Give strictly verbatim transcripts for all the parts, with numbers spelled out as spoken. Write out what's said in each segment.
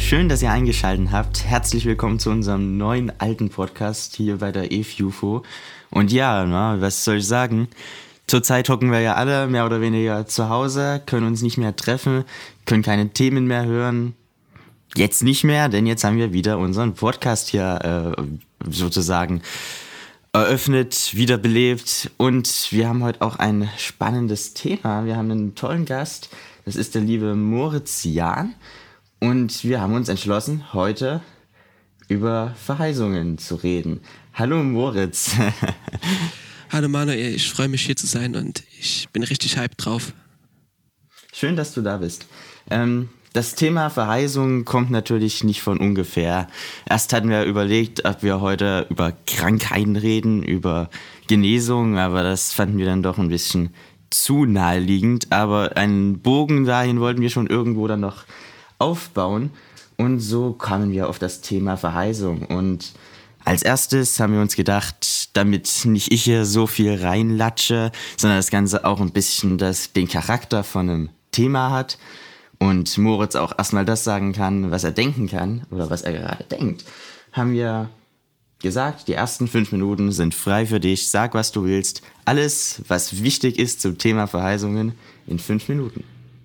schön, dass ihr eingeschaltet habt. Herzlich willkommen zu unserem neuen alten Podcast hier bei der E F U F O. Und ja, na, was soll ich sagen? Zurzeit hocken wir ja alle mehr oder weniger zu Hause, können uns nicht mehr treffen, können keine Themen mehr hören. Jetzt nicht mehr, denn jetzt haben wir wieder unseren Podcast hier äh, sozusagen eröffnet, wiederbelebt. Und wir haben heute auch ein spannendes Thema. Wir haben einen tollen Gast, das ist der liebe Moritz Jahn. Und wir haben uns entschlossen, heute über Verheißungen zu reden. Hallo Moritz. Hallo Manuel, ich freue mich hier zu sein und ich bin richtig hyped drauf. Schön, dass du da bist. Ähm, das Thema Verheißung kommt natürlich nicht von ungefähr. Erst hatten wir überlegt, ob wir heute über Krankheiten reden, über Genesung, aber das fanden wir dann doch ein bisschen zu naheliegend. Aber einen Bogen dahin wollten wir schon irgendwo dann noch aufbauen und so kamen wir auf das Thema Verheißung. Und als erstes haben wir uns gedacht, damit nicht ich hier so viel reinlatsche, sondern das Ganze auch ein bisschen das, den Charakter von einem Thema hat und Moritz auch erstmal das sagen kann, was er denken kann oder was er gerade denkt, haben wir gesagt, die ersten fünf Minuten sind frei für dich, sag was du willst, alles was wichtig ist zum Thema Verheißungen in fünf Minuten.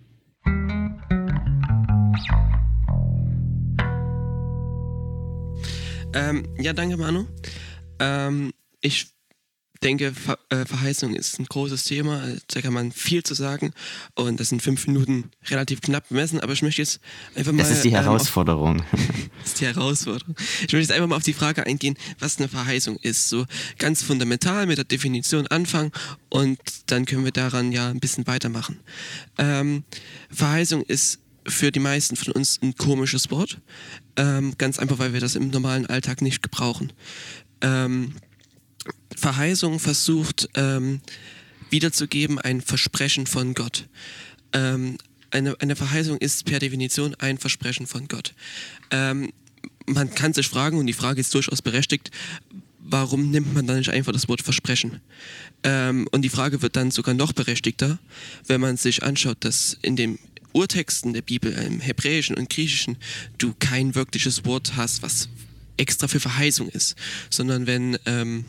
Ähm, ja, danke Manu. Ähm, ich denke, Ver- äh, Verheißung ist ein großes Thema, da kann man viel zu sagen und das sind fünf Minuten relativ knapp bemessen, aber ich möchte jetzt einfach mal... Das ist die Herausforderung. Ähm, auf, das ist die Herausforderung. Ich möchte jetzt einfach mal auf die Frage eingehen, was eine Verheißung ist. So ganz fundamental mit der Definition anfangen und dann können wir daran ja ein bisschen weitermachen. Ähm, Verheißung ist für die meisten von uns ein komisches Wort. Ähm, ganz einfach, weil wir das im normalen Alltag nicht gebrauchen. Ähm, Verheißung versucht ähm, wiederzugeben ein Versprechen von Gott. Ähm, eine, eine Verheißung ist per Definition ein Versprechen von Gott. Ähm, man kann sich fragen, und die Frage ist durchaus berechtigt, warum nimmt man dann nicht einfach das Wort Versprechen? Ähm, und die Frage wird dann sogar noch berechtigter, wenn man sich anschaut, dass in dem Urtexten der Bibel, im Hebräischen und Griechischen, du kein wirkliches Wort hast, was extra für Verheißung ist, sondern wenn, ähm,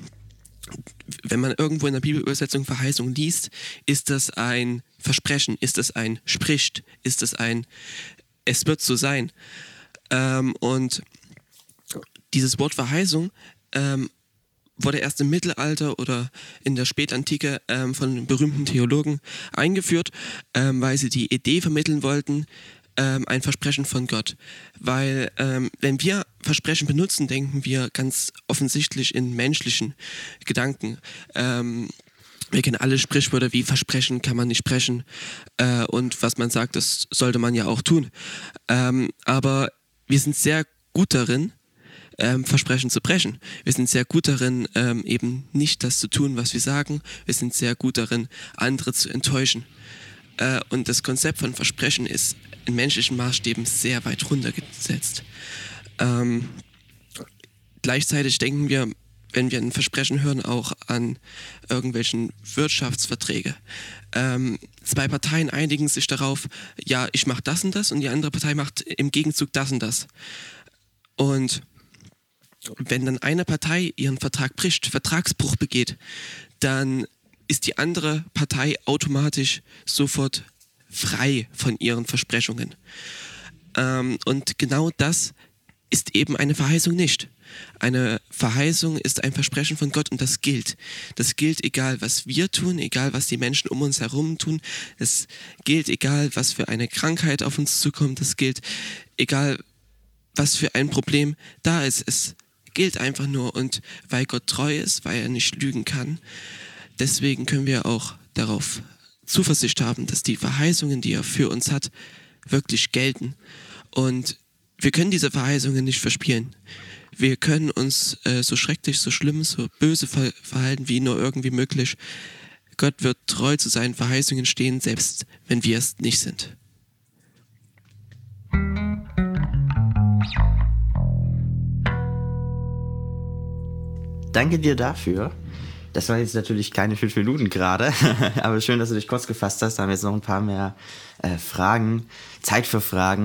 wenn man irgendwo in der Bibelübersetzung Verheißung liest, ist das ein Versprechen, ist das ein spricht, ist das ein es wird so sein. Ähm, und dieses Wort Verheißung ähm, wurde erst im Mittelalter oder in der Spätantike ähm, von berühmten Theologen eingeführt, ähm, weil sie die Idee vermitteln wollten, ähm, ein Versprechen von Gott. Weil ähm, wenn wir Versprechen benutzen, denken wir ganz offensichtlich in menschlichen Gedanken. Ähm, wir kennen alle Sprichwörter wie Versprechen kann man nicht sprechen äh, und was man sagt, das sollte man ja auch tun. Ähm, aber wir sind sehr gut darin, Ähm, Versprechen zu brechen. Wir sind sehr gut darin, ähm, eben nicht das zu tun, was wir sagen. Wir sind sehr gut darin, andere zu enttäuschen. Äh, und das Konzept von Versprechen ist in menschlichen Maßstäben sehr weit runtergesetzt. Ähm, gleichzeitig denken wir, wenn wir ein Versprechen hören, auch an irgendwelchen Wirtschaftsverträge. Ähm, zwei Parteien einigen sich darauf, ja, ich mache das und das und die andere Partei macht im Gegenzug das und das. Und wenn dann eine Partei ihren Vertrag bricht, Vertragsbruch begeht, dann ist die andere Partei automatisch sofort frei von ihren Versprechungen. Ähm, und genau das ist eben eine Verheißung nicht. Eine Verheißung ist ein Versprechen von Gott und das gilt. Das gilt egal, was wir tun, egal, was die Menschen um uns herum tun. Es gilt egal, was für eine Krankheit auf uns zukommt. Es gilt egal, was für ein Problem da ist. Es gilt einfach nur und weil Gott treu ist, weil er nicht lügen kann, deswegen können wir auch darauf Zuversicht haben, dass die Verheißungen, die er für uns hat, wirklich gelten und wir können diese Verheißungen nicht verspielen. Wir können uns äh, so schrecklich, so schlimm, so böse ver- verhalten wie nur irgendwie möglich. Gott wird treu zu seinen Verheißungen stehen, selbst wenn wir es nicht sind. Danke dir dafür. Das war jetzt natürlich keine fünf Minuten gerade, aber schön, dass du dich kurz gefasst hast. Da haben wir jetzt noch ein paar mehr äh, Fragen, Zeit für Fragen.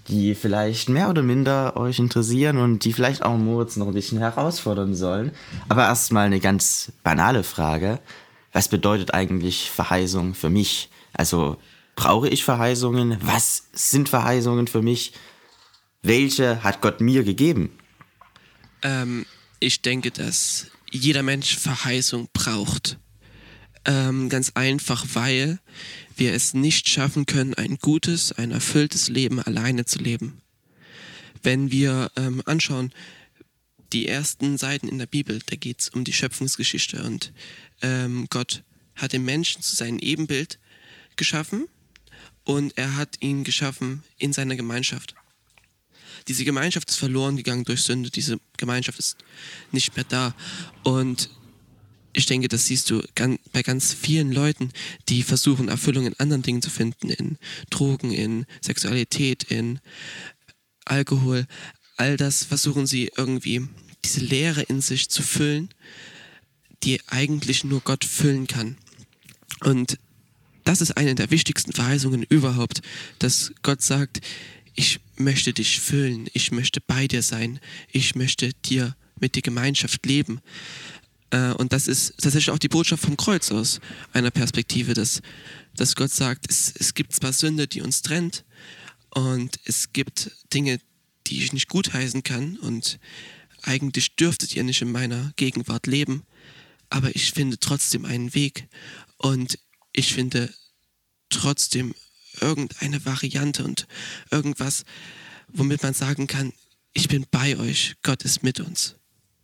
die vielleicht mehr oder minder euch interessieren und die vielleicht auch Moritz noch ein bisschen herausfordern sollen. Aber erstmal eine ganz banale Frage. Was bedeutet eigentlich Verheißung für mich? Also brauche ich Verheißungen? Was sind Verheißungen für mich? Welche hat Gott mir gegeben? Ähm, ich denke, dass jeder Mensch Verheißung braucht. Ähm, ganz einfach, weil wir es nicht schaffen können, ein gutes, ein erfülltes Leben alleine zu leben. Wenn wir ähm, anschauen, die ersten Seiten in der Bibel, da geht es um die Schöpfungsgeschichte und ähm, Gott hat den Menschen zu seinem Ebenbild geschaffen und er hat ihn geschaffen in seiner Gemeinschaft. Diese Gemeinschaft ist verloren gegangen durch Sünde, diese Gemeinschaft ist nicht mehr da und ich denke, das siehst du bei ganz vielen Leuten, die versuchen, Erfüllung in anderen Dingen zu finden, in Drogen, in Sexualität, in Alkohol. All das versuchen sie irgendwie, diese Leere in sich zu füllen, die eigentlich nur Gott füllen kann. Und das ist eine der wichtigsten Verheißungen überhaupt, dass Gott sagt, ich möchte dich füllen, ich möchte bei dir sein, ich möchte dir mit dir Gemeinschaft leben. Und das ist tatsächlich auch die Botschaft vom Kreuz aus einer Perspektive, dass, dass Gott sagt, es, es gibt zwar Sünde, die uns trennt und es gibt Dinge, die ich nicht gutheißen kann und eigentlich dürftet ihr nicht in meiner Gegenwart leben, aber ich finde trotzdem einen Weg und ich finde trotzdem irgendeine Variante und irgendwas, womit man sagen kann, ich bin bei euch, Gott ist mit uns.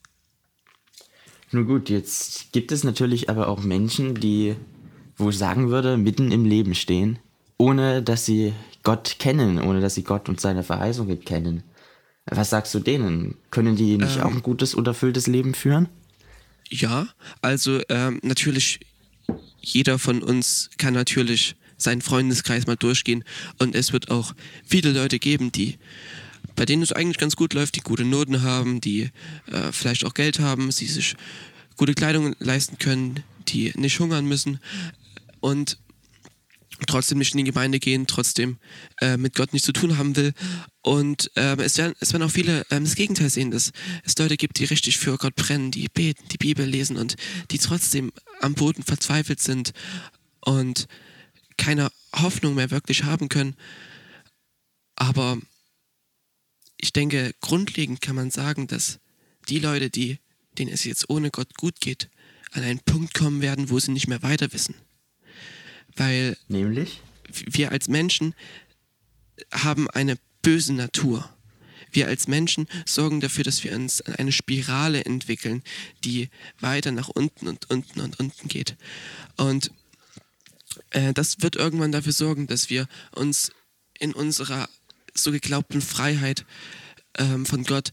Nun gut, jetzt gibt es natürlich aber auch Menschen, die, wo ich sagen würde, mitten im Leben stehen, ohne dass sie Gott kennen, ohne dass sie Gott und seine Verheißungen kennen. Was sagst du denen? Können die nicht ähm, auch ein gutes und erfülltes Leben führen? Ja, also ähm, natürlich, jeder von uns kann natürlich seinen Freundeskreis mal durchgehen und es wird auch viele Leute geben, die bei denen es eigentlich ganz gut läuft, die gute Noten haben, die äh, vielleicht auch Geld haben, die sich gute Kleidung leisten können, die nicht hungern müssen und trotzdem nicht in die Gemeinde gehen, trotzdem äh, mit Gott nichts zu tun haben will. Und äh, es, werden, es werden auch viele ähm, das Gegenteil sehen, dass es Leute gibt, die richtig für Gott brennen, die beten, die Bibel lesen und die trotzdem am Boden verzweifelt sind und keine Hoffnung mehr wirklich haben können. Aber ich denke, grundlegend kann man sagen, dass die Leute, die, denen es jetzt ohne Gott gut geht, an einen Punkt kommen werden, wo sie nicht mehr weiter wissen. Weil Nämlich? wir als Menschen haben eine böse Natur. Wir als Menschen sorgen dafür, dass wir uns eine Spirale entwickeln, die weiter nach unten und unten und unten geht. Und äh, das wird irgendwann dafür sorgen, dass wir uns in unserer so geglaubten Freiheit ähm, von Gott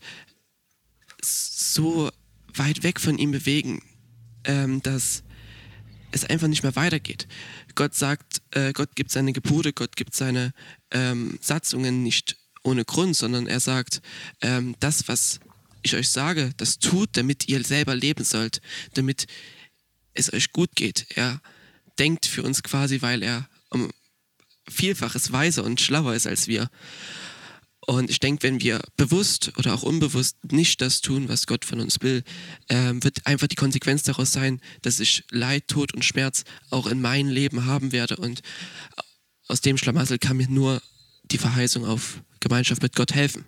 so weit weg von ihm bewegen, ähm, dass es einfach nicht mehr weitergeht. Gott sagt, äh, Gott gibt seine Gebote, Gott gibt seine ähm, Satzungen nicht ohne Grund, sondern er sagt, ähm, das, was ich euch sage, das tut, damit ihr selber leben sollt, damit es euch gut geht. Er denkt für uns quasi, weil er um Vielfaches weiser und schlauer ist als wir. Und ich denke, wenn wir bewusst oder auch unbewusst nicht das tun, was Gott von uns will, ähm, wird einfach die Konsequenz daraus sein, dass ich Leid, Tod und Schmerz auch in meinem Leben haben werde. Und aus dem Schlamassel kann mir nur die Verheißung auf Gemeinschaft mit Gott helfen.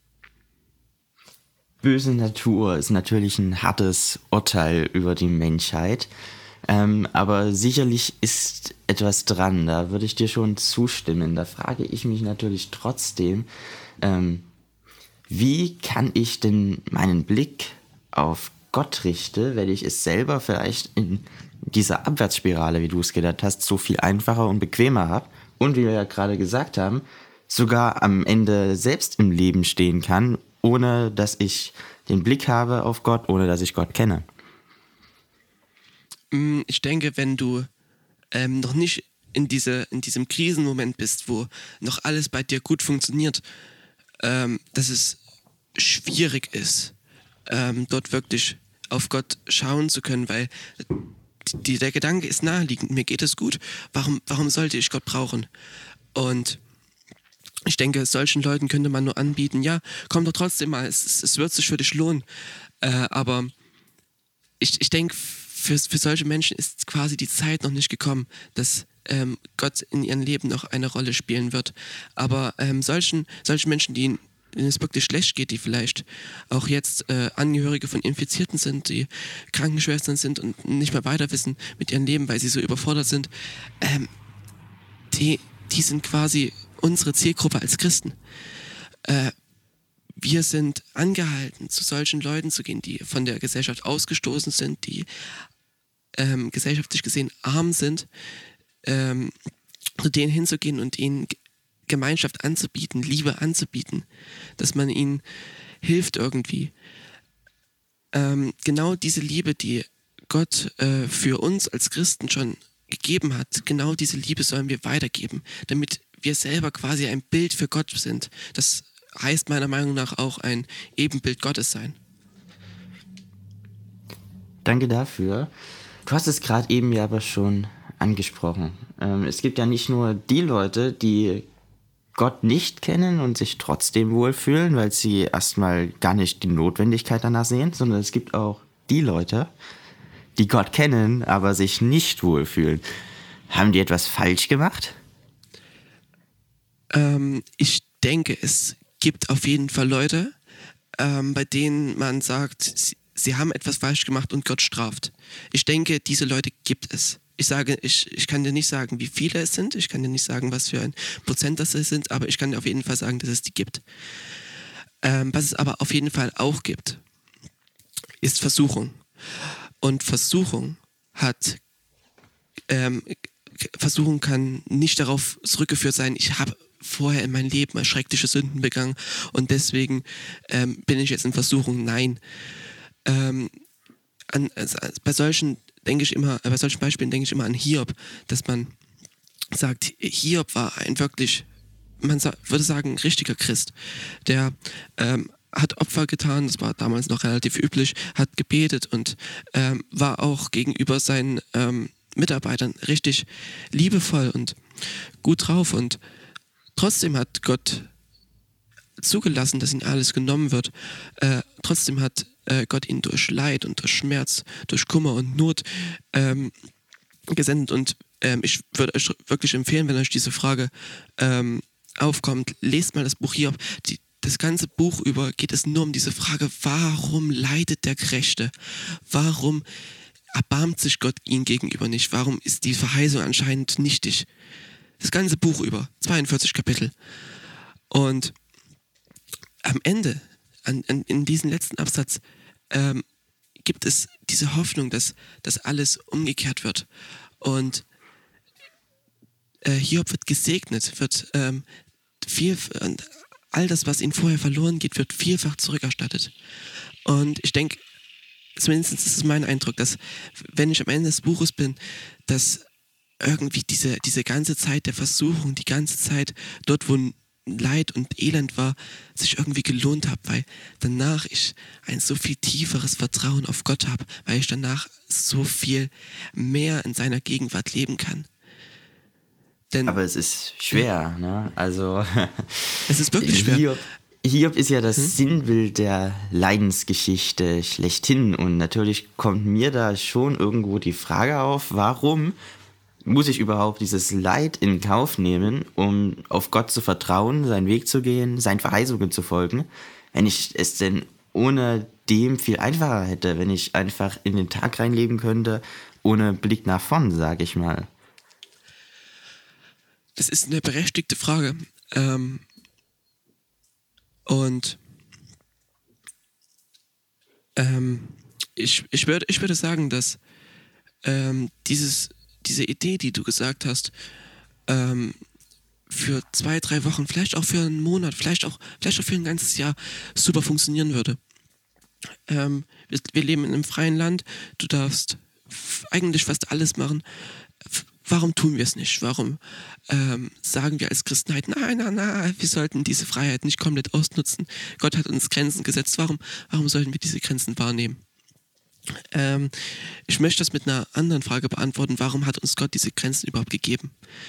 Böse Natur ist natürlich ein hartes Urteil über die Menschheit. Ähm, aber sicherlich ist etwas dran, da würde ich dir schon zustimmen. Da frage ich mich natürlich trotzdem, ähm, wie kann ich denn meinen Blick auf Gott richten, wenn ich es selber vielleicht in dieser Abwärtsspirale, wie du es genannt hast, so viel einfacher und bequemer habe und wie wir ja gerade gesagt haben, sogar am Ende selbst im Leben stehen kann, ohne dass ich den Blick habe auf Gott, ohne dass ich Gott kenne. Ich denke, wenn du ähm, noch nicht in, diese, in diesem Krisenmoment bist, wo noch alles bei dir gut funktioniert, ähm, dass es schwierig ist, ähm, dort wirklich auf Gott schauen zu können, weil die, der Gedanke ist naheliegend, mir geht es gut, warum, warum sollte ich Gott brauchen? Und Ich denke, solchen Leuten könnte man nur anbieten, ja, komm doch trotzdem mal, es, es, es wird sich für dich lohnen. Äh, aber ich, ich denke, für, für solche Menschen ist quasi die Zeit noch nicht gekommen, dass ähm, Gott in ihrem Leben noch eine Rolle spielen wird. Aber ähm, solchen, solchen Menschen, die denen es wirklich schlecht geht, die vielleicht auch jetzt äh, Angehörige von Infizierten sind, die Krankenschwestern sind und nicht mehr weiter wissen mit ihrem Leben, weil sie so überfordert sind, ähm, die, die sind quasi unsere Zielgruppe als Christen. Äh, wir sind angehalten, zu solchen Leuten zu gehen, die von der Gesellschaft ausgestoßen sind, die ähm, gesellschaftlich gesehen arm sind, ähm, zu denen hinzugehen und ihnen Gemeinschaft anzubieten, Liebe anzubieten, dass man ihnen hilft irgendwie. Ähm, genau diese Liebe, die Gott äh, für uns als Christen schon gegeben hat, genau diese Liebe sollen wir weitergeben, damit wir selber quasi ein Bild für Gott sind. Das heißt meiner Meinung nach auch ein Ebenbild Gottes sein. Danke dafür. Du hast es gerade eben ja aber schon angesprochen. Ähm, es gibt ja nicht nur die Leute, die Gott nicht kennen und sich trotzdem wohlfühlen, weil sie erstmal gar nicht die Notwendigkeit danach sehen, sondern es gibt auch die Leute, die Gott kennen, aber sich nicht wohlfühlen. Haben die etwas falsch gemacht? Ähm, ich denke, es gibt auf jeden Fall Leute, ähm, bei denen man sagt, sie, sie haben etwas falsch gemacht und Gott straft. Ich denke, diese Leute gibt es. Ich sage, ich, ich kann dir nicht sagen, wie viele es sind, ich kann dir nicht sagen, was für ein Prozent das es sind, aber ich kann dir auf jeden Fall sagen, dass es die gibt. Ähm, was es aber auf jeden Fall auch gibt, ist Versuchung. Und Versuchung hat, ähm, Versuchung kann nicht darauf zurückgeführt sein, ich habe vorher in meinem Leben schreckliche Sünden begangen und deswegen ähm, bin ich jetzt in Versuchung. Nein. Ähm, an, also bei solchen denke ich immer, bei solchen Beispielen denke ich immer an Hiob, dass man sagt, Hiob war ein wirklich, man sa- würde sagen, ein richtiger Christ, der ähm, hat Opfer getan, das war damals noch relativ üblich, hat gebetet und ähm, war auch gegenüber seinen ähm, Mitarbeitern richtig liebevoll und gut drauf und trotzdem hat Gott zugelassen, dass ihm alles genommen wird. Äh, trotzdem hat äh, Gott ihn durch Leid und durch Schmerz, durch Kummer und Not ähm, gesendet. Und ähm, ich würde euch wirklich empfehlen, wenn euch diese Frage ähm, aufkommt, lest mal das Buch Hiob. Die, das ganze Buch über geht es nur um diese Frage, warum leidet der Gerechte? Warum erbarmt sich Gott ihm gegenüber nicht? Warum ist die Verheißung anscheinend nichtig? Das ganze Buch über, zweiundvierzig Kapitel. Und am Ende, an, an, in diesem letzten Absatz, ähm, gibt es diese Hoffnung, dass, dass alles umgekehrt wird. Und äh, Hiob wird gesegnet, wird ähm, viel, und all das, was ihm vorher verloren geht, wird vielfach zurückerstattet. Und ich denke, zumindest ist es mein Eindruck, dass wenn ich am Ende des Buches bin, dass irgendwie diese, diese ganze Zeit der Versuchung, die ganze Zeit dort, wo Leid und Elend war, sich irgendwie gelohnt hat, weil danach ich ein so viel tieferes Vertrauen auf Gott habe, weil ich danach so viel mehr in seiner Gegenwart leben kann. Denn Aber es ist schwer, ne? Also es ist wirklich schwer. Hiob, Hiob ist ja das Hm? Sinnbild der Leidensgeschichte schlechthin und natürlich kommt mir da schon irgendwo die Frage auf, warum muss ich überhaupt dieses Leid in Kauf nehmen, um auf Gott zu vertrauen, seinen Weg zu gehen, seinen Verheißungen zu folgen, wenn ich es denn ohne dem viel einfacher hätte, wenn ich einfach in den Tag reinleben könnte, ohne Blick nach vorn, sage ich mal. Das ist eine berechtigte Frage. Ähm, und ähm, ich, ich, würd, ich würde sagen, dass ähm, dieses diese Idee, die du gesagt hast, ähm, für zwei, drei Wochen, vielleicht auch für einen Monat, vielleicht auch, vielleicht auch für ein ganzes Jahr super funktionieren würde. Ähm, wir, wir leben in einem freien Land, du darfst f- eigentlich fast alles machen. F- Warum tun wir es nicht? Warum ähm, sagen wir als Christenheit, nein, nein, nein, wir sollten diese Freiheit nicht komplett ausnutzen. Gott hat uns Grenzen gesetzt. Warum, warum sollten wir diese Grenzen wahrnehmen? Ähm, ich möchte das mit einer anderen Frage beantworten. Warum hat uns Gott diese Grenzen überhaupt gegeben?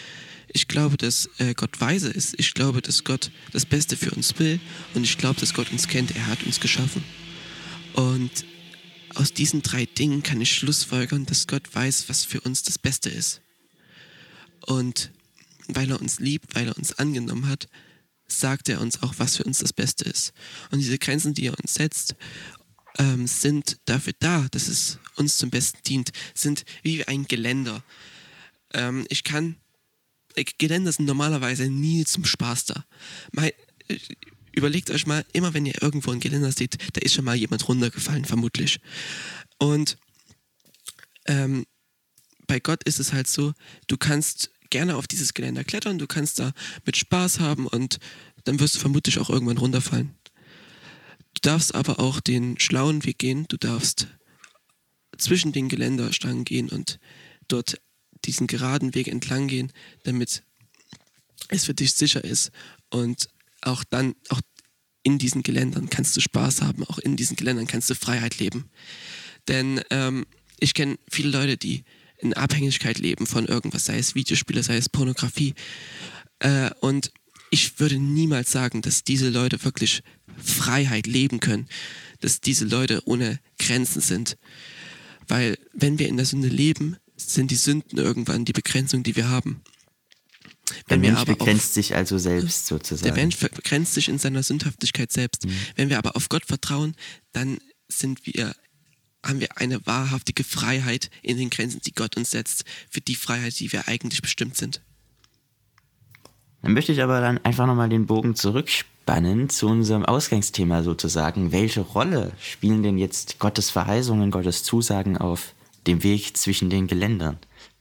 Ich glaube, dass äh, Gott weise ist. Ich glaube, dass Gott das Beste für uns will. Und ich glaube, dass Gott uns kennt. Er hat uns geschaffen. Und aus diesen drei Dingen kann ich schlussfolgern, dass Gott weiß, was für uns das Beste ist. Und weil er uns liebt, weil er uns angenommen hat, sagt er uns auch, was für uns das Beste ist. Und diese Grenzen, die er uns setzt, ähm, sind dafür da, dass es uns zum Besten dient, sind wie ein Geländer. Ähm, ich kann, äh, Geländer sind normalerweise nie zum Spaß da. Mal, äh, überlegt euch mal, immer wenn ihr irgendwo ein Geländer seht, da ist schon mal jemand runtergefallen, vermutlich. Und ähm, bei Gott ist es halt so, du kannst gerne auf dieses Geländer klettern, du kannst da mit Spaß haben und dann wirst du vermutlich auch irgendwann runterfallen. Du darfst aber auch den schlauen Weg gehen, du darfst zwischen den Geländerstangen gehen und dort diesen geraden Weg entlang gehen, damit es für dich sicher ist. Und auch dann, auch in diesen Geländern kannst du Spaß haben, auch in diesen Geländern kannst du Freiheit leben. Denn ähm, ich kenne viele Leute, die in Abhängigkeit leben von irgendwas, sei es Videospiele, sei es Pornografie. Äh, und ich würde niemals sagen, dass diese Leute wirklich Freiheit leben können, dass diese Leute ohne Grenzen sind. Weil wenn wir in der Sünde leben, sind die Sünden irgendwann die Begrenzung, die wir haben. Der Wenn wir Mensch aber begrenzt auf, sich also selbst sozusagen. Der Mensch begrenzt sich in seiner Sündhaftigkeit selbst. Mhm. Wenn wir aber auf Gott vertrauen, dann sind wir haben wir eine wahrhaftige Freiheit in den Grenzen, die Gott uns setzt, für die Freiheit, die wir eigentlich bestimmt sind. Dann möchte ich aber dann einfach nochmal den Bogen zurückspannen zu unserem Ausgangsthema sozusagen. Welche Rolle spielen denn jetzt Gottes Verheißungen, Gottes Zusagen auf dem Weg zwischen den Geländern?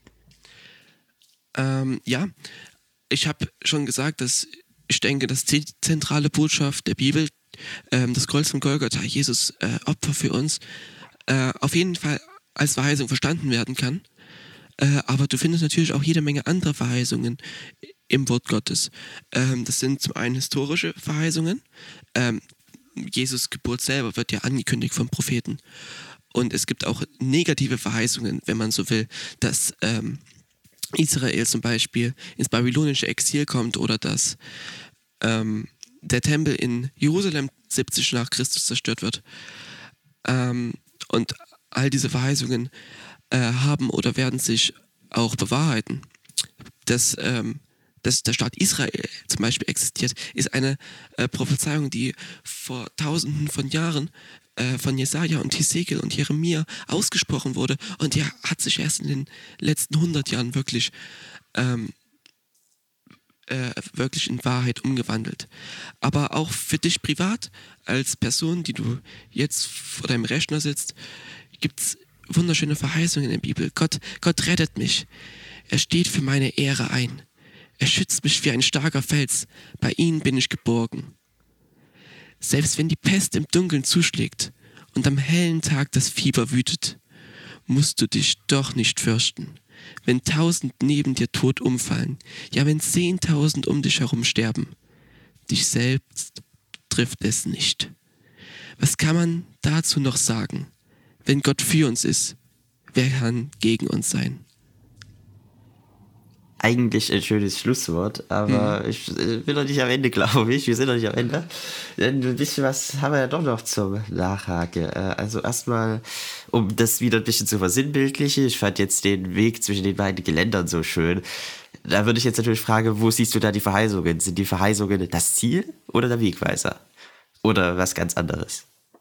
Ähm, ja, ich habe schon gesagt, dass ich denke, dass die zentrale Botschaft der Bibel, ähm, das Kreuz von Golgatha, Jesus äh, Opfer für uns, Äh, auf jeden Fall als Verheißung verstanden werden kann. Äh, aber du findest natürlich auch jede Menge andere Verheißungen im Wort Gottes. Ähm, das sind zum einen historische Verheißungen. Ähm, Jesus' Geburt selber wird ja angekündigt vom Propheten. Und es gibt auch negative Verheißungen, wenn man so will, dass ähm, Israel zum Beispiel ins babylonische Exil kommt oder dass ähm, der Tempel in Jerusalem siebzig nach Christus zerstört wird. Ähm, Und all diese Verheißungen äh, haben oder werden sich auch bewahrheiten. Dass, ähm, dass der Staat Israel zum Beispiel existiert, ist eine äh, Prophezeiung, die vor tausenden von Jahren äh, von Jesaja und Hesekiel und Jeremia ausgesprochen wurde. Und die hat sich erst in den letzten hundert Jahren wirklich, ähm, äh, wirklich in Wahrheit umgewandelt. Aber auch für dich privat, als Person, die du jetzt vor deinem Rechner sitzt, gibt es wunderschöne Verheißungen in der Bibel. Gott, Gott rettet mich. Er steht für meine Ehre ein. Er schützt mich wie ein starker Fels. Bei ihm bin ich geborgen. Selbst wenn die Pest im Dunkeln zuschlägt und am hellen Tag das Fieber wütet, musst du dich doch nicht fürchten. Wenn tausend neben dir tot umfallen, ja wenn zehntausend um dich herum sterben, dich selbst trifft es nicht. Was kann man dazu noch sagen? Wenn Gott für uns ist, wer kann gegen uns sein? Eigentlich ein schönes Schlusswort, aber mhm. ich will noch nicht am Ende, glaube ich. Wir sind noch nicht am Ende. Denn ein bisschen was haben wir ja doch noch zum Nachhake. Also erstmal, um das wieder ein bisschen zu versinnbildlichen, ich fand jetzt den Weg zwischen den beiden Geländern so schön. Da würde ich jetzt natürlich fragen, wo siehst du da die Verheißungen? Sind die Verheißungen das Ziel oder der Wegweiser? Oder was ganz anderes?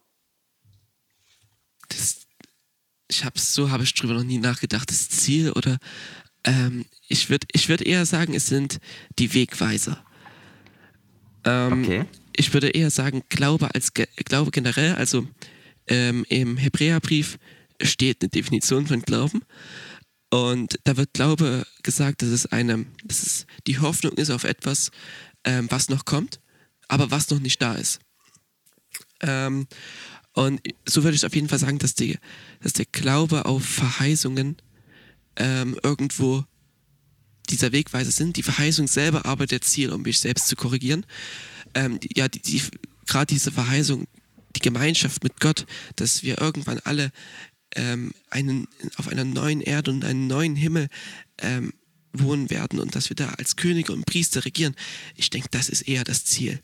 Das, ich habe so habe ich drüber noch nie nachgedacht. Das Ziel oder ähm, ich würde ich würd eher sagen, es sind die Wegweiser. Ähm, okay. Ich würde eher sagen, Glaube als Ge- Glaube generell, also ähm, im Hebräerbrief steht eine Definition von Glauben. Und da wird Glaube gesagt, dass es eine, dass es die Hoffnung ist auf etwas, ähm, was noch kommt, aber was noch nicht da ist. Ähm, und so würde ich auf jeden Fall sagen, dass, die, dass der Glaube auf Verheißungen ähm, irgendwo dieser Wegweiser sind. Die Verheißung selber aber der Ziel, um mich selbst zu korrigieren. Ähm, die, ja, die, die, gerade diese Verheißung, die Gemeinschaft mit Gott, dass wir irgendwann alle ähm, einen, auf einer neuen Erde und einem neuen Himmel ähm, wohnen werden und dass wir da als Könige und Priester regieren. Ich denke, das ist eher das Ziel.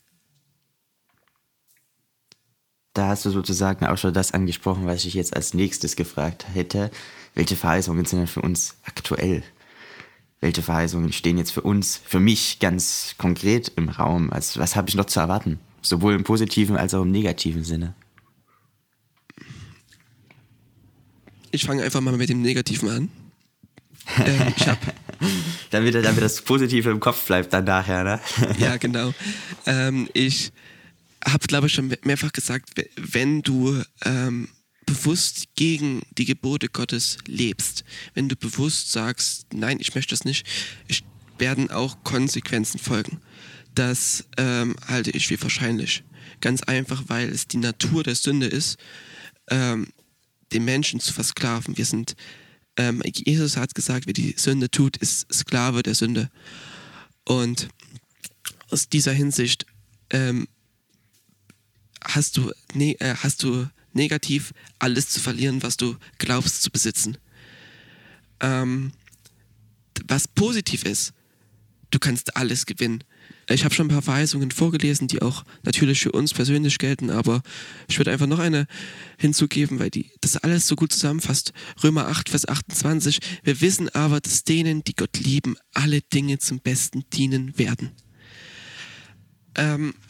Da hast du sozusagen auch schon das angesprochen, was ich jetzt als nächstes gefragt hätte. Welche Verheißungen sind denn für uns aktuell? Welche Verheißungen stehen jetzt für uns, für mich ganz konkret im Raum? Also was habe ich noch zu erwarten? Sowohl im positiven als auch im negativen Sinne. Ich fange einfach mal mit dem Negativen an. ähm, ich hab, damit, damit das Positive im Kopf bleibt dann nachher, ne? Ja, genau. Ähm, ich habe, glaube ich, schon mehrfach gesagt, wenn du ähm, bewusst gegen die Gebote Gottes lebst, wenn du bewusst sagst, nein, ich möchte das nicht, ich, werden auch Konsequenzen folgen. Das ähm, halte ich für wahrscheinlich. Ganz einfach, weil es die Natur der Sünde ist, ähm, den Menschen zu versklaven. Wir sind, ähm, Jesus hat gesagt, wer die Sünde tut, ist Sklave der Sünde. Und aus dieser Hinsicht ähm, hast du, ne, äh, hast du negativ alles zu verlieren, was du glaubst zu besitzen. Ähm, was positiv ist, du kannst alles gewinnen. Ich habe schon ein paar Verheißungen vorgelesen, die auch natürlich für uns persönlich gelten, aber ich würde einfach noch eine hinzugeben, weil die das alles so gut zusammenfasst. Römer acht, Vers achtundzwanzig. Wir wissen aber, dass denen, die Gott lieben, alle Dinge zum Besten dienen werden. Ähm,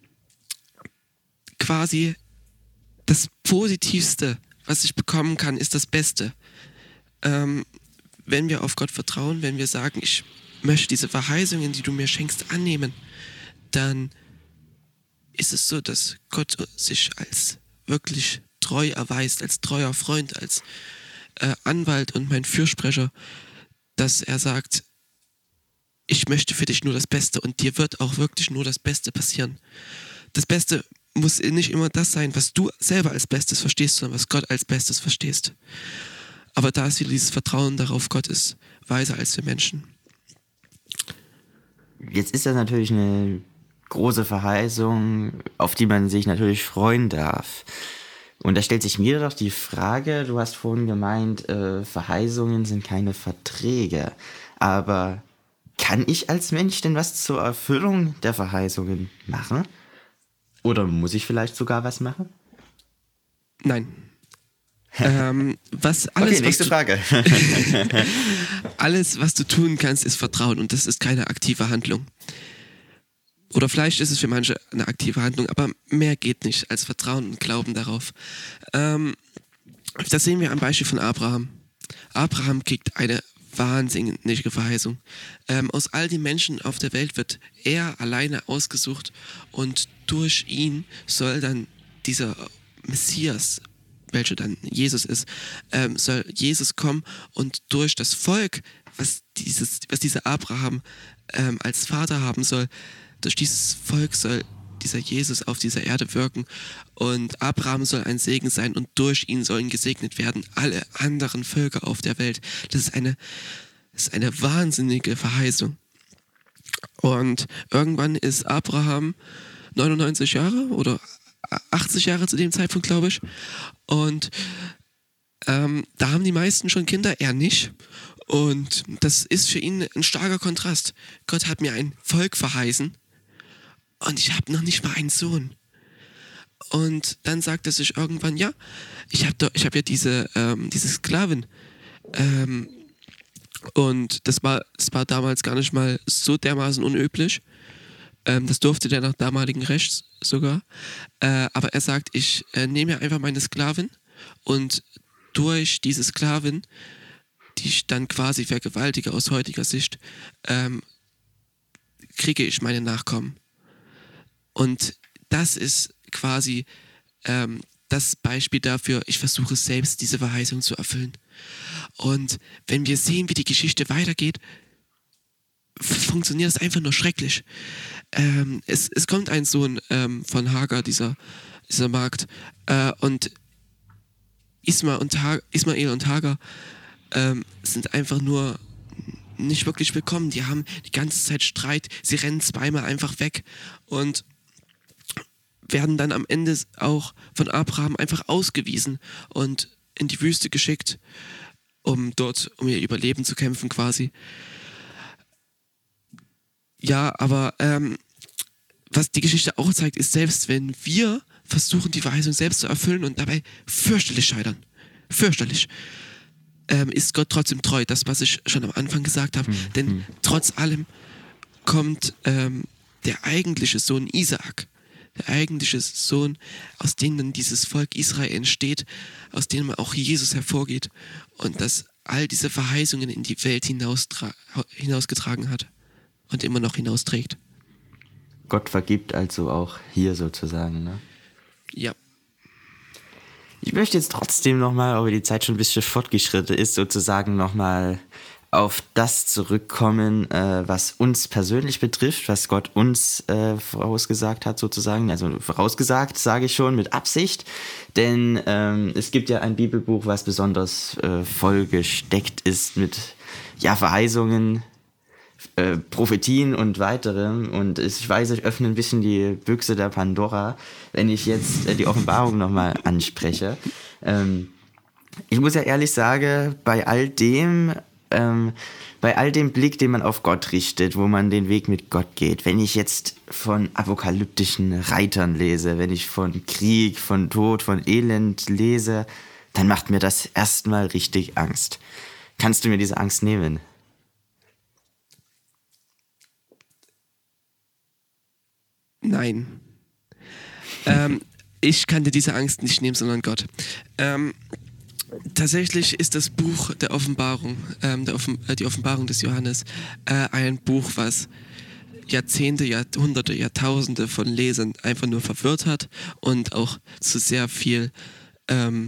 quasi das Positivste, was ich bekommen kann, ist das Beste. Ähm, wenn wir auf Gott vertrauen, wenn wir sagen, ich möchte diese Verheißungen, die du mir schenkst, annehmen, dann ist es so, dass Gott sich als wirklich treu erweist, als treuer Freund, als äh, Anwalt und mein Fürsprecher, dass er sagt, ich möchte für dich nur das Beste und dir wird auch wirklich nur das Beste passieren. Das Beste muss nicht immer das sein, was du selber als Bestes verstehst, sondern was Gott als Bestes verstehst. Aber da ist wieder dieses Vertrauen darauf, Gott ist weiser als wir Menschen. Jetzt ist das natürlich eine große Verheißung, auf die man sich natürlich freuen darf. Und da stellt sich mir doch die Frage, du hast vorhin gemeint, äh, Verheißungen sind keine Verträge. Aber kann ich als Mensch denn was zur Erfüllung der Verheißungen machen? Oder muss ich vielleicht sogar was machen? Nein. ähm, was alles, okay, nächste was Frage. alles, was du tun kannst, ist Vertrauen und das ist keine aktive Handlung. Oder vielleicht ist es für manche eine aktive Handlung, aber mehr geht nicht als Vertrauen und Glauben darauf. Ähm, das sehen wir am Beispiel von Abraham. Abraham kriegt eine wahnsinnige Verheißung. Ähm, aus all den Menschen auf der Welt wird er alleine ausgesucht und durch ihn soll dann dieser Messias, welcher dann Jesus ist, ähm, soll Jesus kommen und durch das Volk, was, dieses, was dieser Abraham ähm, als Vater haben soll, durch dieses Volk soll dieser Jesus auf dieser Erde wirken und Abraham soll ein Segen sein und durch ihn sollen gesegnet werden alle anderen Völker auf der Welt. Das ist eine, das ist eine wahnsinnige Verheißung. Und irgendwann ist Abraham neunundneunzig Jahre oder achtzig Jahre zu dem Zeitpunkt, glaube ich. Und ähm, da haben die meisten schon Kinder, er nicht. Und das ist für ihn ein starker Kontrast. Gott hat mir ein Volk verheißen und ich habe noch nicht mal einen Sohn. Und dann sagt er sich irgendwann, ja, ich habe ich hab ja diese, ähm, diese Sklavin. Ähm, und das war, das war damals gar nicht mal so dermaßen unüblich. Ähm, das durfte der nach damaligen Recht sogar. Äh, aber er sagt, ich äh, nehme ja einfach meine Sklavin und durch diese Sklavin, die ich dann quasi vergewaltige aus heutiger Sicht, ähm, kriege ich meine Nachkommen. Und das ist quasi ähm, das Beispiel dafür, ich versuche selbst diese Verheißung zu erfüllen. Und wenn wir sehen, wie die Geschichte weitergeht, funktioniert es einfach nur schrecklich. Ähm, es, es kommt ein Sohn ähm, von Hagar, dieser, dieser Magd, äh, und Isma und ha- Ismael und Hagar ähm, sind einfach nur nicht wirklich willkommen. Die haben die ganze Zeit Streit, sie rennen zweimal einfach weg und werden dann am Ende auch von Abraham einfach ausgewiesen und in die Wüste geschickt, um dort um ihr Überleben zu kämpfen quasi. Ja, aber ähm, was die Geschichte auch zeigt, ist, selbst wenn wir versuchen, die Verheißung selbst zu erfüllen und dabei fürchterlich scheitern, fürchterlich, ähm, ist Gott trotzdem treu. Das, was ich schon am Anfang gesagt habe. Mhm. Denn trotz allem kommt ähm, der eigentliche Sohn Isaak, der eigentliche Sohn, aus dem dann dieses Volk Israel entsteht, aus dem auch Jesus hervorgeht und das all diese Verheißungen in die Welt hinaustra- hinausgetragen hat und immer noch hinausträgt. Gott vergibt also auch hier sozusagen, ne? Ja. Ich möchte jetzt trotzdem nochmal, obwohl die Zeit schon ein bisschen fortgeschritten ist, sozusagen nochmal auf das zurückkommen, äh, was uns persönlich betrifft, was Gott uns äh, vorausgesagt hat sozusagen. Also vorausgesagt, sage ich schon, mit Absicht. Denn ähm, es gibt ja ein Bibelbuch, was besonders äh, vollgesteckt ist mit ja, Verheißungen, Äh, Prophetien und weiterem. Und ich weiß, ich öffne ein bisschen die Büchse der Pandora, wenn ich jetzt äh, die Offenbarung nochmal anspreche. Ähm, ich muss ja ehrlich sagen, bei all dem, ähm, bei all dem Blick, den man auf Gott richtet, wo man den Weg mit Gott geht, wenn ich jetzt von apokalyptischen Reitern lese, wenn ich von Krieg, von Tod, von Elend lese, dann macht mir das erstmal richtig Angst. Kannst du mir diese Angst nehmen? Nein. ähm, ich kann dir diese Angst nicht nehmen, sondern Gott. Ähm, tatsächlich ist das Buch der Offenbarung, ähm, der Offen- äh, die Offenbarung des Johannes, äh, ein Buch, was Jahrzehnte, Jahrhunderte, Jahrtausende von Lesern einfach nur verwirrt hat und auch zu sehr viel ähm,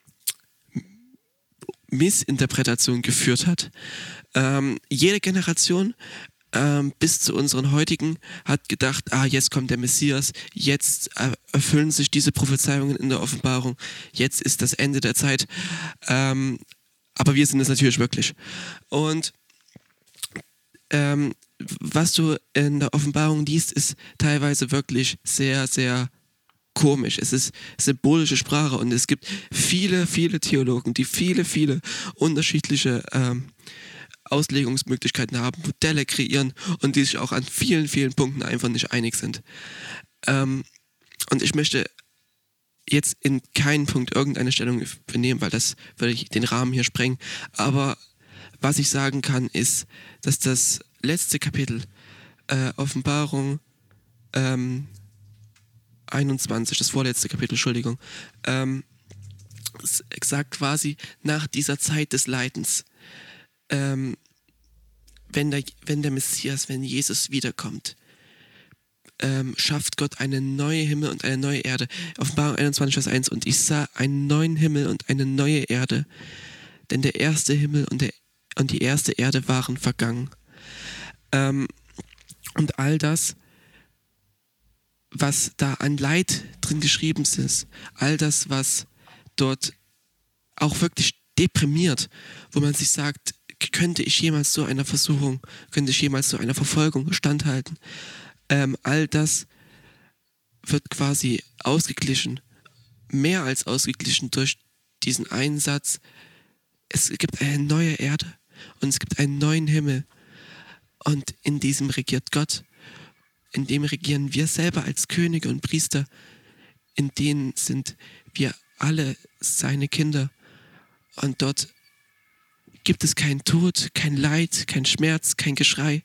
Missinterpretation geführt hat. Ähm, jede Generation ähm, bis zu unseren heutigen hat gedacht, ah, jetzt kommt der Messias, jetzt äh, erfüllen sich diese Prophezeiungen in der Offenbarung, jetzt ist das Ende der Zeit. Ähm, aber wir sind es natürlich wirklich. Und ähm, was du in der Offenbarung liest, ist teilweise wirklich sehr, sehr komisch. Es ist symbolische Sprache und es gibt viele, viele Theologen, die viele, viele unterschiedliche ähm, Auslegungsmöglichkeiten haben, Modelle kreieren und die sich auch an vielen, vielen Punkten einfach nicht einig sind. Ähm, und ich möchte jetzt in keinen Punkt irgendeine Stellung benehmen, weil das würde ich den Rahmen hier sprengen. Aber was ich sagen kann, ist, dass das letzte Kapitel, äh, Offenbarung ähm, einundzwanzig, das vorletzte Kapitel, Entschuldigung, ähm, sagt quasi nach dieser Zeit des Leidens, ähm, wenn, der, wenn der Messias, wenn Jesus wiederkommt, ähm, schafft Gott eine neue Himmel und eine neue Erde. Offenbarung einundzwanzig, Vers eins, und ich sah einen neuen Himmel und eine neue Erde, denn der erste Himmel und, der, und die erste Erde waren vergangen. Ähm, und all das, was da an Leid drin geschrieben ist, all das, was dort auch wirklich deprimiert, wo man sich sagt, könnte ich jemals so einer Versuchung, könnte ich jemals so einer Verfolgung standhalten? Ähm, all das wird quasi ausgeglichen, mehr als ausgeglichen durch diesen einen Satz. Es gibt eine neue Erde und es gibt einen neuen Himmel und in diesem regiert Gott. In dem regieren wir selber als Könige und Priester. In denen sind wir alle seine Kinder. Und dort gibt es keinen Tod, kein Leid, kein Schmerz, kein Geschrei.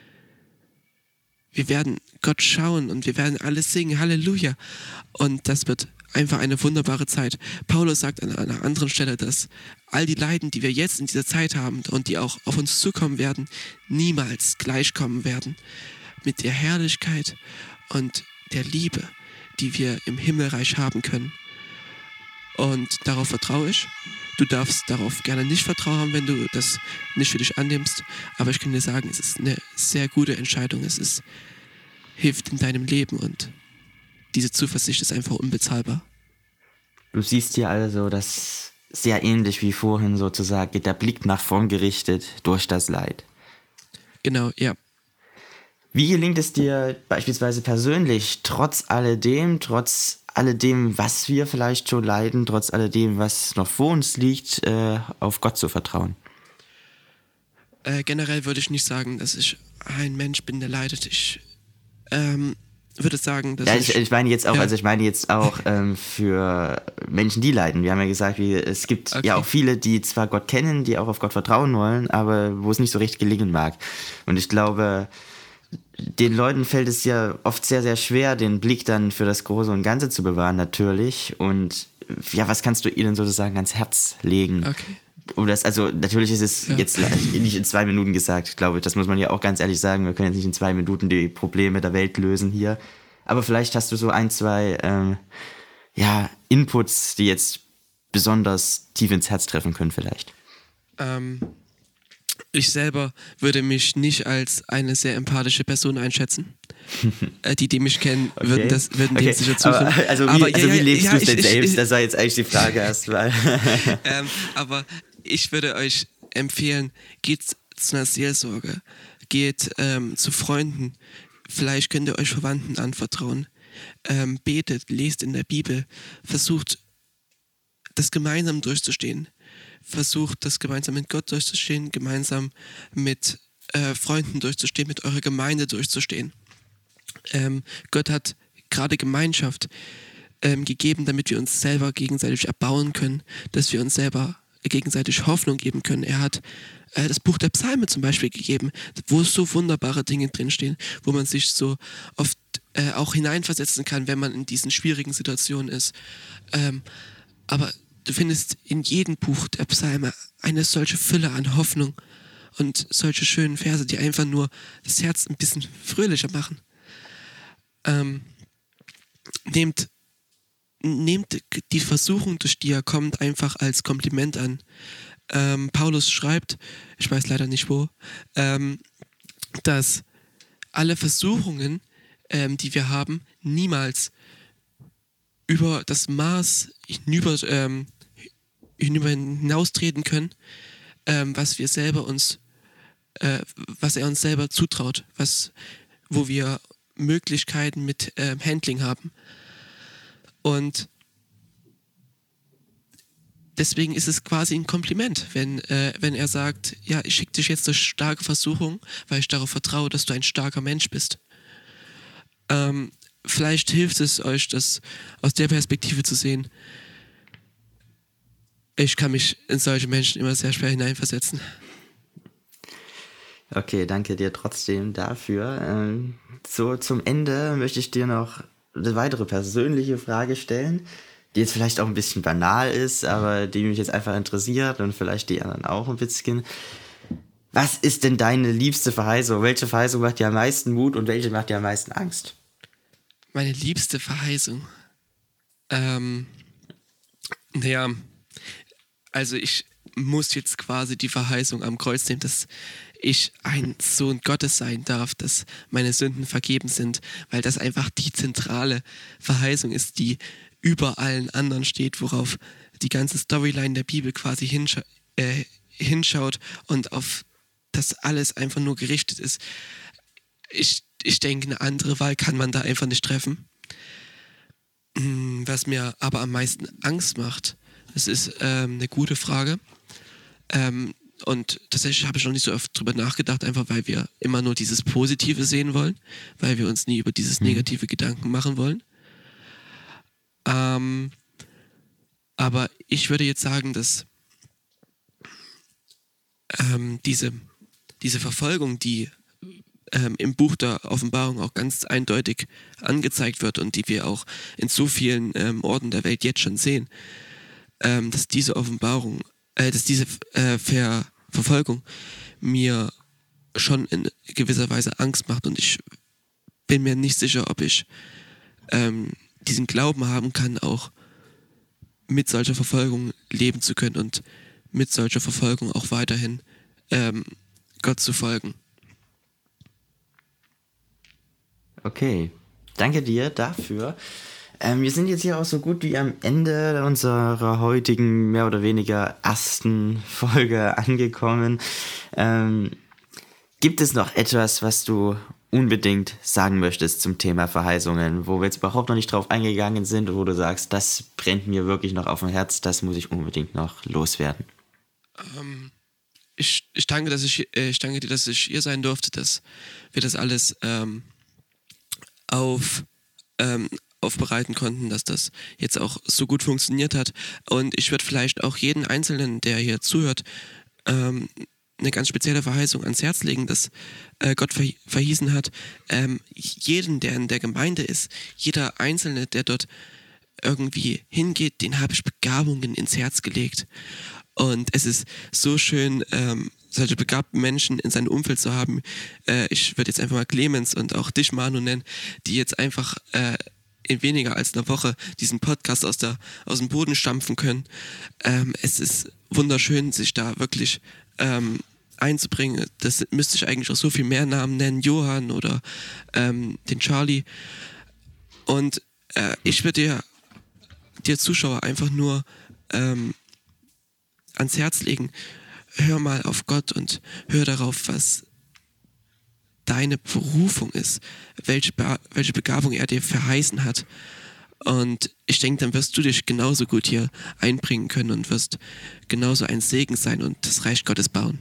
Wir werden Gott schauen und wir werden alles singen, Halleluja. Und das wird einfach eine wunderbare Zeit. Paulus sagt an einer anderen Stelle, dass all die Leiden, die wir jetzt in dieser Zeit haben und die auch auf uns zukommen werden, niemals gleichkommen werden mit der Herrlichkeit und der Liebe, die wir im Himmelreich haben können. Und darauf vertraue ich. Du darfst darauf gerne nicht vertrauen, wenn du das nicht für dich annimmst. Aber ich kann dir sagen, es ist eine sehr gute Entscheidung. Es ist, hilft in deinem Leben und diese Zuversicht ist einfach unbezahlbar. Du siehst hier also das sehr ähnlich wie vorhin sozusagen, der Blick nach vorn gerichtet durch das Leid. Genau, ja. Wie gelingt es dir beispielsweise persönlich, trotz alledem, trotz alledem, was wir vielleicht schon leiden, trotz alledem, was noch vor uns liegt, äh, auf Gott zu vertrauen? Äh, generell würde ich nicht sagen, dass ich ein Mensch bin, der leidet. Ich ähm, würde sagen, dass Ja, ich... ich, ich meine jetzt auch, ja. also ich meine jetzt auch ähm, für Menschen, die leiden. Wir haben ja gesagt, wie, es gibt Okay. ja auch viele, die zwar Gott kennen, die auch auf Gott vertrauen wollen, aber wo es nicht so recht gelingen mag. Und ich glaube, den Leuten fällt es ja oft sehr, sehr schwer, den Blick dann für das Große und Ganze zu bewahren, natürlich. Und ja, was kannst du ihnen sozusagen ans Herz legen? Okay. Um das, also natürlich ist es Ja. jetzt nicht in zwei Minuten gesagt, glaube ich. Das muss man ja auch ganz ehrlich sagen. Wir können jetzt nicht in zwei Minuten die Probleme der Welt lösen hier. Aber vielleicht hast du so ein, zwei ähm, ja, Inputs, die jetzt besonders tief ins Herz treffen können vielleicht. Ähm, ich selber würde mich nicht als eine sehr empathische Person einschätzen. äh, die, die mich kennen, würden, Okay. das, würden Okay. dem sicher zustimmen. Aber, also wie, Aber, also ja, wie ja, lebst ja, du es ich- denn ich- selbst? ich- Das war jetzt eigentlich die Frage erstmal. ähm, aber ich würde euch empfehlen, geht zu einer Seelsorge, geht ähm, zu Freunden, vielleicht könnt ihr euch Verwandten anvertrauen, ähm, betet, lest in der Bibel, versucht das gemeinsam durchzustehen, versucht das gemeinsam mit Gott durchzustehen, gemeinsam mit äh, Freunden durchzustehen, mit eurer Gemeinde durchzustehen. Ähm, Gott hat gerade Gemeinschaft ähm, gegeben, damit wir uns selber gegenseitig erbauen können, dass wir uns selber gegenseitig Hoffnung geben können. Er hat äh, das Buch der Psalme zum Beispiel gegeben, wo so wunderbare Dinge drinstehen, wo man sich so oft äh, auch hineinversetzen kann, wenn man in diesen schwierigen Situationen ist. Ähm, aber du findest in jedem Buch der Psalme eine solche Fülle an Hoffnung und solche schönen Verse, die einfach nur das Herz ein bisschen fröhlicher machen. Ähm, nehmt, nehmt die Versuchung, durch die er kommt, einfach als Kompliment an. Ähm, Paulus schreibt, ich weiß leider nicht wo, ähm, dass alle Versuchungen, ähm, die wir haben, niemals über das Maß hinüber, ähm, hinüber hinaustreten können, ähm, was wir selber uns, äh, was er uns selber zutraut, was, wo wir Möglichkeiten mit ähm, Handling haben. Und deswegen ist es quasi ein Kompliment, wenn, äh, wenn er sagt, ja, ich schicke dich jetzt durch starke Versuchung, weil ich darauf vertraue, dass du ein starker Mensch bist. Ähm, vielleicht hilft es euch, das aus der Perspektive zu sehen. Ich kann mich in solche Menschen immer sehr schwer hineinversetzen. Okay, danke dir trotzdem dafür. Ähm, so zum Ende möchte ich dir noch eine weitere persönliche Frage stellen, die jetzt vielleicht auch ein bisschen banal ist, aber die mich jetzt einfach interessiert und vielleicht die anderen auch ein bisschen. Was ist denn deine liebste Verheißung? Welche Verheißung macht dir am meisten Mut und welche macht dir am meisten Angst? Meine liebste Verheißung. Ähm, naja, also ich muss jetzt quasi die Verheißung am Kreuz nehmen, dass ich ein Sohn Gottes sein darf, dass meine Sünden vergeben sind, weil das einfach die zentrale Verheißung ist, die über allen anderen steht, worauf die ganze Storyline der Bibel quasi hinscha- äh, hinschaut und auf das alles einfach nur gerichtet ist. Ich, ich denke, eine andere Wahl kann man da einfach nicht treffen. Was mir aber am meisten Angst macht, das ist ähm, eine gute Frage. Ähm, und tatsächlich habe ich noch nicht so oft drüber nachgedacht, einfach weil wir immer nur dieses Positive sehen wollen, weil wir uns nie über dieses negative Gedanken machen wollen. Ähm, aber ich würde jetzt sagen, dass ähm, diese, diese Verfolgung, die ähm, im Buch der Offenbarung auch ganz eindeutig angezeigt wird und die wir auch in so vielen ähm, Orten der Welt jetzt schon sehen, ähm, dass diese Offenbarung, äh, dass diese äh, Ver- Verfolgung mir schon in gewisser Weise Angst macht und ich bin mir nicht sicher, ob ich ähm, diesen Glauben haben kann, auch mit solcher Verfolgung leben zu können und mit solcher Verfolgung auch weiterhin ähm, Gott zu folgen. Okay, danke dir dafür. Ähm, wir sind jetzt hier auch so gut wie am Ende unserer heutigen, mehr oder weniger ersten Folge angekommen. Ähm, gibt es noch etwas, was du unbedingt sagen möchtest zum Thema Verheißungen, wo wir jetzt überhaupt noch nicht drauf eingegangen sind und wo du sagst, das brennt mir wirklich noch auf dem Herz, das muss ich unbedingt noch loswerden? Ähm, ich, ich, danke, dass ich, ich danke dir, dass ich hier sein durfte, dass wir das alles ähm, auf, ähm, aufbereiten konnten, dass das jetzt auch so gut funktioniert hat. Und ich würde vielleicht auch jeden Einzelnen, der hier zuhört, ähm, eine ganz spezielle Verheißung ans Herz legen, dass äh, Gott ver- verhießen hat, ähm, jeden, der in der Gemeinde ist, jeder Einzelne, der dort irgendwie hingeht, den habe ich Begabungen ins Herz gelegt. Und es ist so schön, ähm, solche begabten Menschen in seinem Umfeld zu haben. Äh, ich würde jetzt einfach mal Clemens und auch dich, Manu, nennen, die jetzt einfach äh, in weniger als einer Woche diesen Podcast aus, der, aus dem Boden stampfen können. Ähm, es ist wunderschön, sich da wirklich ähm, einzubringen. Das müsste ich eigentlich auch so viel mehr Namen nennen, Johann oder ähm, den Charlie. Und äh, ich würde dir, dir Zuschauer einfach nur ähm, ans Herz legen, hör mal auf Gott und hör darauf, was deine Berufung ist, welche, Be- welche Begabung er dir verheißen hat. Und ich denke, dann wirst du dich genauso gut hier einbringen können und wirst genauso ein Segen sein und das Reich Gottes bauen.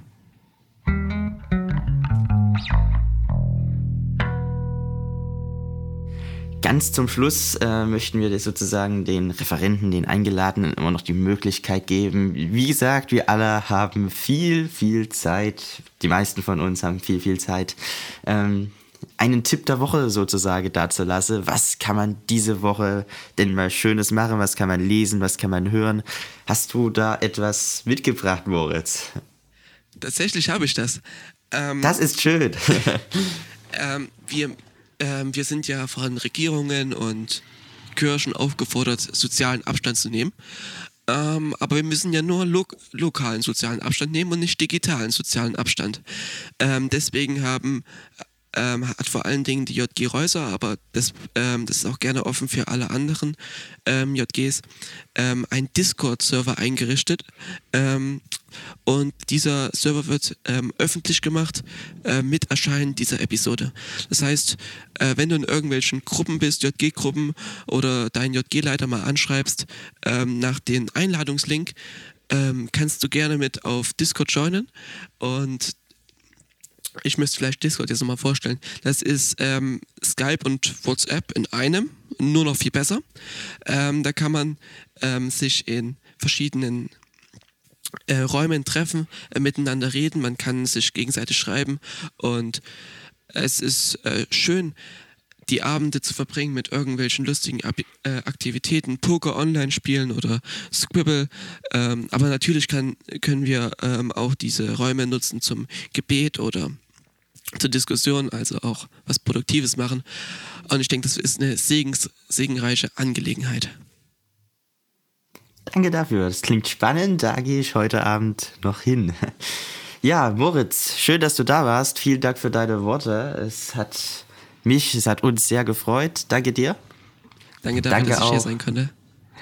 Ganz zum Schluss äh, möchten wir sozusagen den Referenten, den Eingeladenen immer noch die Möglichkeit geben. Wie gesagt, wir alle haben viel, viel Zeit. Die meisten von uns haben viel, viel Zeit. Ähm, einen Tipp der Woche sozusagen dazu lasse. Was kann man diese Woche denn mal Schönes machen? Was kann man lesen? Was kann man hören? Hast du da etwas mitgebracht, Moritz? Tatsächlich habe ich das. Ähm, das ist schön. ähm, wir, ähm, wir sind ja von Regierungen und Kirchen aufgefordert, sozialen Abstand zu nehmen. Ähm, aber wir müssen ja nur lo- lokalen sozialen Abstand nehmen und nicht digitalen sozialen Abstand. Ähm, deswegen haben Ähm, hat vor allen Dingen die J G Reusser, aber das, ähm, das ist auch gerne offen für alle anderen ähm, J Gs, ähm, einen Discord-Server eingerichtet. Ähm, und dieser Server wird ähm, öffentlich gemacht äh, mit Erscheinen dieser Episode. Das heißt, äh, wenn du in irgendwelchen Gruppen bist, J G-Gruppen oder deinen J G-Leiter mal anschreibst, ähm, nach dem Einladungslink, ähm, kannst du gerne mit auf Discord joinen und ich müsste vielleicht Discord jetzt nochmal vorstellen. Das ist ähm, Skype und WhatsApp in einem, nur noch viel besser. Ähm, da kann man ähm, sich in verschiedenen äh, Räumen treffen, äh, miteinander reden, man kann sich gegenseitig schreiben und es ist äh, schön, die Abende zu verbringen mit irgendwelchen lustigen Ab- äh, Aktivitäten, Poker online spielen oder Scribble. Ähm, aber natürlich kann, können wir ähm, auch diese Räume nutzen zum Gebet oder zur Diskussion, also auch was Produktives machen. Und ich denke, das ist eine segens, segenreiche Angelegenheit. Danke dafür, das klingt spannend, da gehe ich heute Abend noch hin. Ja, Moritz, schön, dass du da warst. Vielen Dank für deine Worte. Es hat mich, es hat uns sehr gefreut. Danke dir. Danke dafür, Danke dass ich auch. hier sein konnte.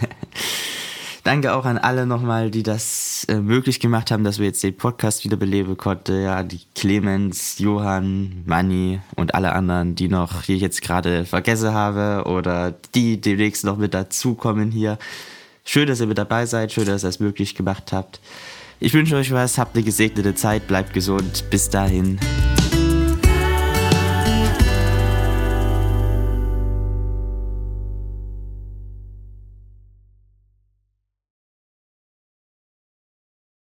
Danke auch an alle nochmal, die das äh, möglich gemacht haben, dass wir jetzt den Podcast wiederbeleben konnten. Ja, die Clemens, Johann, Manni und alle anderen, die noch hier jetzt gerade vergessen habe oder die demnächst noch mit dazukommen hier. Schön, dass ihr mit dabei seid. Schön, dass ihr es möglich gemacht habt. Ich wünsche euch was. Habt eine gesegnete Zeit. Bleibt gesund. Bis dahin.